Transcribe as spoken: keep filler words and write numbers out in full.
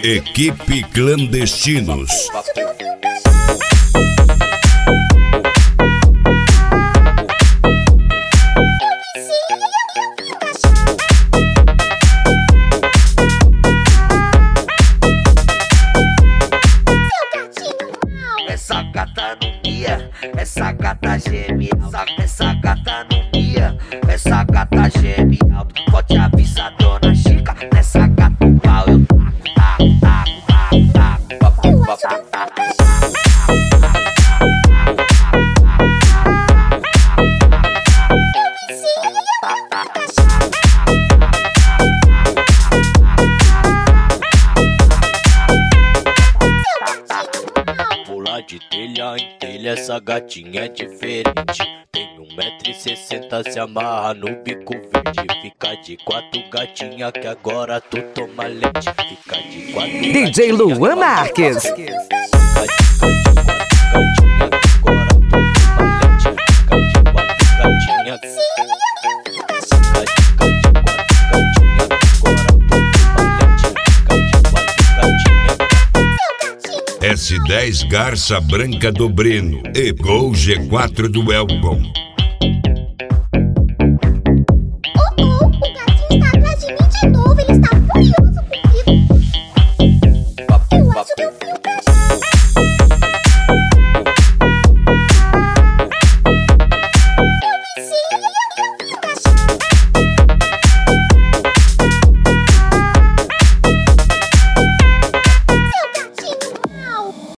Equipe Clandestinos. Essa gata não mia, essa gata geme, essa, essa gata não mia, essa gata geme alto, pode avisar dona Chica, nessa gata o pau eu taco, taco, taco, taco, taco, taco, taco. Pular de telha em telha, essa gatinha é diferente. Tem um metro e sessenta, se amarra no bico verde. Fica de quatro, gatinha, que agora tu toma leite. Fica de quatro, D J Luan Marques. Fica de quatro, gatinha, que agora tu toma leite. Fica de quatro, gatinha. S dez Garça Branca do Breno e Gol G quatro do Elcom.